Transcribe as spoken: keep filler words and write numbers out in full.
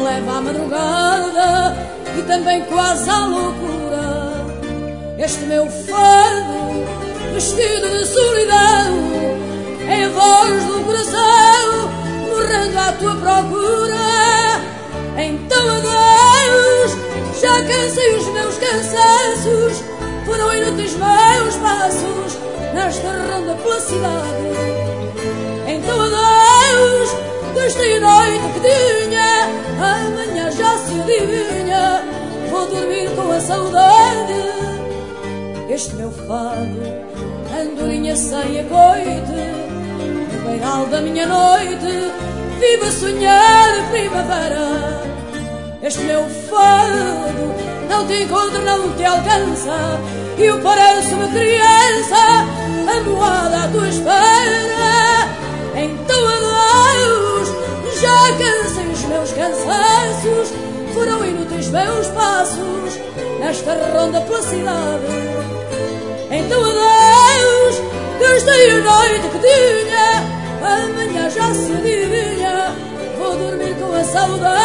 leva à madrugada e também quase à loucura. Este meu fado, vestido de solidão, é a voz do coração, morrendo à tua procura. Então adeus, já cansei os meus cansaços, foram inúteis meus passos nesta ronda pela cidade. Então adeus, gastei a noite que tinha, amanhã já se adivinha, vou dormir com a saudade. Este meu fado, andorinha sem acoite, no beiral da minha noite, vivo a sonhar a primavera. Este meu fado não te encontra, não te alcança, e eu pareço-me criança, amoada à tua espera. Então adeus, já cansei os meus cansaços, foram inúteis meus passos nesta ronda pela cidade. Então adeus, gastei a noite que tinha, amanhã já se adivinha, vou dormir com a saudade.